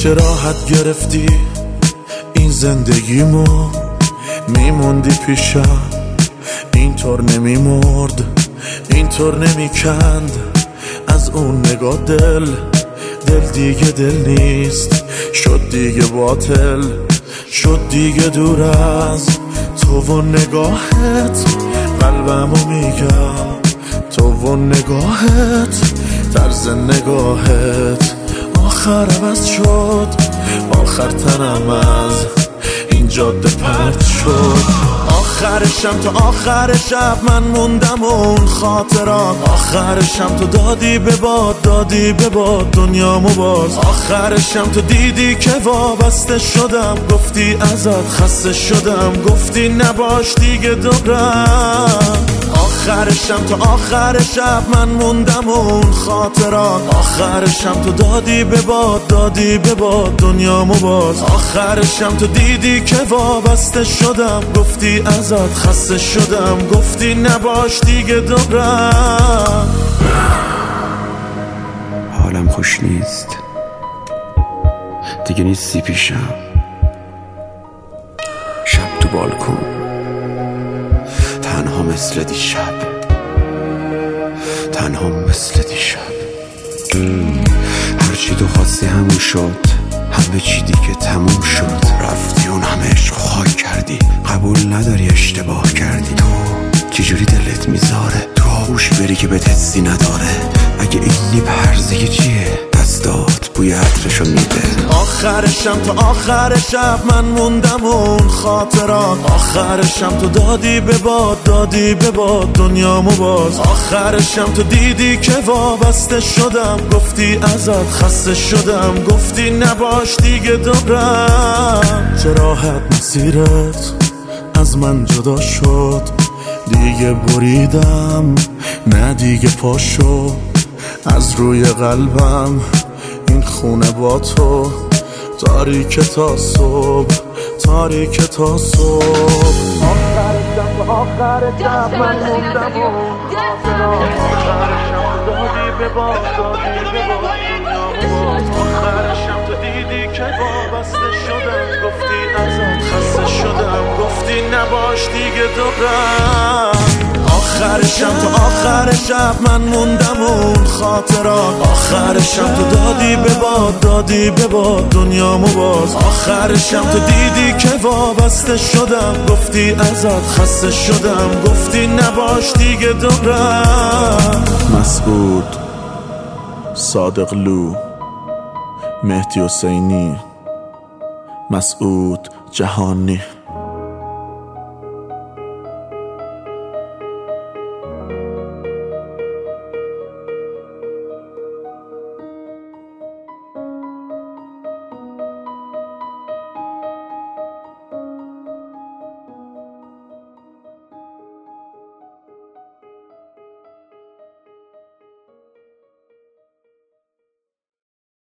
چه راحت گرفتی این زندگیمو، میموندی پیشم اینطور نمیمرد، اینطور نمیکند از اون نگاه دل دیگه دل نیست، شد دیگه باطل، شد دیگه دور از تو و نگاهت. قلبمو میگم تو و نگاهت، طرز نگاهت آخر عوض شد، آخر تنم از این جاده پرت شد. آخرشم تا آخر شب من موندم و اون خاطرات، آخرشم تو دادی به باد، دادی به باد دنیامو باز. آخرشم تو دیدی که وابسته شدم، گفتی ازت خسته شدم، گفتی نباش دیگه دورم. آخرشم تا آخر شب من موندم و اون خاطرات، آخرشم تو دادی به باد، دادی به باد دنیامو باز. آخرشم تو دیدی که وابسته شدم، گفتی ازت خسته شدم، گفتی نباش دیگه دورم. حالم خوش نیست دیگه، نیستی پیشم. شب تو بالکن تنها مثل دیشب، تنها مثل دیشب. هرچی تو خواستی همون شد، همه چی دیگه تموم شد. رفتی اون همه عشق خاک کردی، قبول نداری اشتباه کردی. تو چجوری دلت میذاره تو آغوش بری که بهت حسی نداره؟ اگه اینی پرزه چیه دستات بوی عطرشو میده. آخرشم تا آخر شب من موندم و اون خاطرات، آخرشم تو دادی به باد، دادی به باد دنیامو باز. آخرشم تو دیدی که وابسته شدم، گفتی ازت خسته شدم، گفتی نباش دیگه دورم. چه راحت مسیرت از من جدا شد، دیگه بریدم نه دیگه پاشو از روی قلبم. این خونه با تو تاریک تا صبح، تاریک تا صبح. آخرشم تا آخر شب من موندم و آخرشم تو دادی به باد، دادی به باد دنیامو باز. آخرشم تو دیدی که وابسته شدم، گفتی ازت خسته شدم، گفتی نباش دیگه دورم. آخرشم تا آخر شب من موندم و اون خاطرات، آخرشم تو دادی به باد، دادی به باد دنیامو باز. آخرشم تو دیدی که وابسته شدم، گفتی ازت خسته شدم، گفتی نباش دیگه دورم. مسعود، صادق لو، مهدی حسینی، مسعود جهانی.